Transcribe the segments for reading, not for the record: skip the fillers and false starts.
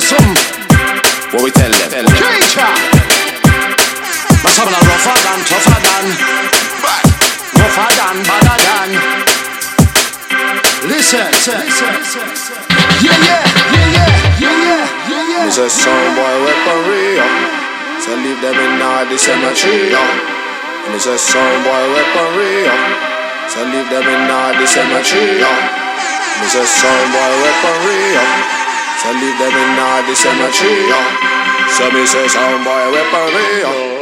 Listen, what we tell them. K-Cha. But some of them rougher than, tougher than, rougher than, badder than. Listen. Yeah. It's a sound boy weaponry, so leave them in the cemetery. And it's a sound boy weaponry, so leave them in the cemetery. And it's a sound boy weaponry, so leave them in the cemetery. So me say sound boy weaponry.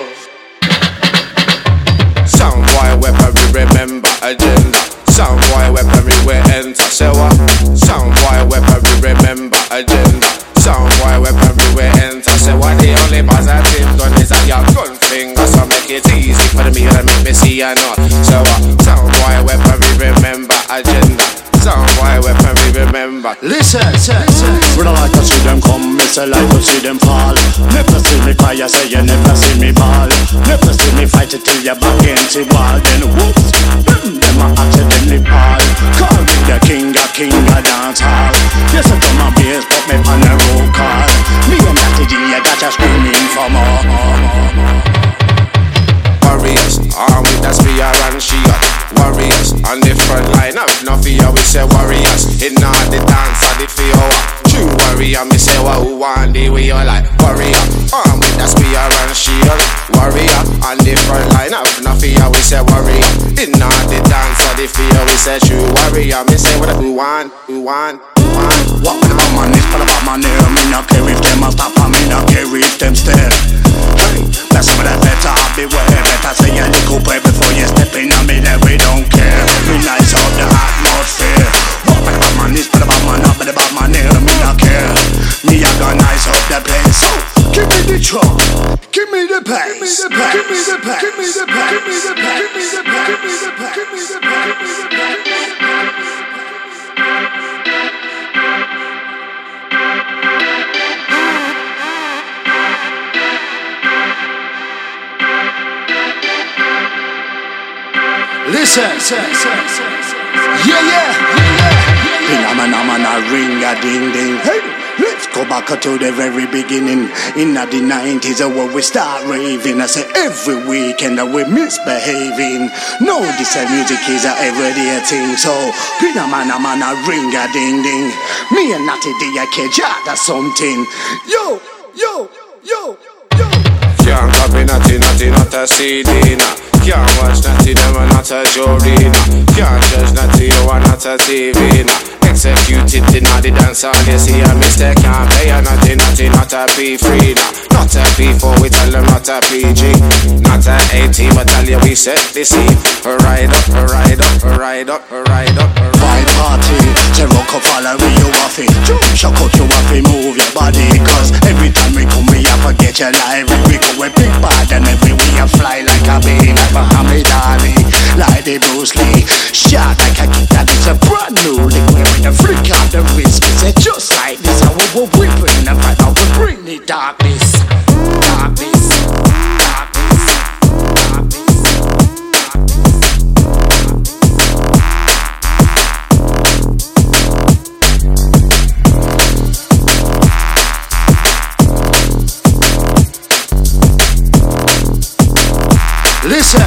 Sound boy weaponry, remember agenda. Sound boy weaponry, we enter. Say what? Sound boy weaponry, remember agenda. Sound boy weaponry, we enter. Say what? The only positive gun is a your gun finger, so make it easy for me to make me see you know. So what? Sound boy weaponry, remember agenda. Sound boy weaponry, remember. Listen. We don't like to see them come, miss I like to see them fall. Never see me cry, I say you never see me ball. Never see me fight it till you're back into wall. Then whoops, them a accidentally fall. Call me the king of dance hall. Yes, I come my bass, put me on the roll call. Me and that G, I got you screaming for more. Warriors, armed with a spear and shield. Warriors, on the front line of no fear, we say warriors. In all the dance of the fear. True warrior, me say what who want the way you like. Warrior, armed with a spear and shield. Warrior, on the front line of no fear, we say warrior. In all the dance of the fear, we say true warrior. Me say what who want. What about my knees, what about my near? Me not care if them a stop and me not care if them stare. Hey, that's some of that better beware. Better say a little prayer before you step in on me that we don't care. We nice out the atmosphere. What about my knees, what about my knob, what about my near? Me not care. Me a gonna nice up the place. So, give me the drum, give me the bass, give me the bass, give me the bass, give me the bass, give me the bass, give me the bass, give me the bass, give me the bass. Listen. Yeah. Phenomena ring a ding ding. Hey, let's go back to the very beginning. In the 90s, where we start raving. I say every weekend that we're misbehaving. No, this music is a everyday thing. So phenomena ring a ding ding. Me and Natty D, I catch something. Yo. Can't copy nothing, not a CD now. Can't watch nothing, them are not a jury now. Can't judge nothing, you are not a TV now. Execute it in all the dance hall, you see a mistake. Can't play a nothing, not a P3 now. Not a P4, we tell them not a PG. Not a 18, but tell you we set the scene. Ride up. Vibe party, zero can follow me, you off it. Shock out you off it, move your body. Cause every time we come, we have to get your life. We go with big bad and every we a fly like a bee. Like Muhammad Ali, like the Bruce Lee. Shot like a kid that is a brand new liquid. With a flick of the wrist, we say just like this. How we're whipping and right now we bring the darkness. Listen.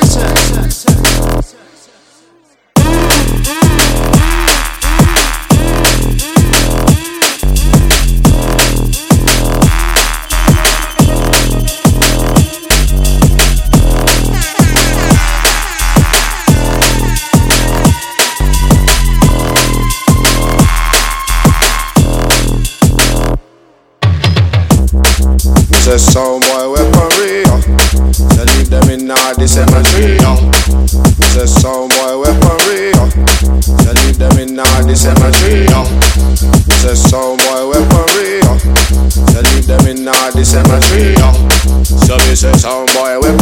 It's a sound boy weaponry, so leave them in the cemetery. It's a sound boy weaponry, so leave them in the cemetery. It's a sound boy weaponry, so leave them in the cemetery. So we say sound boy weaponry.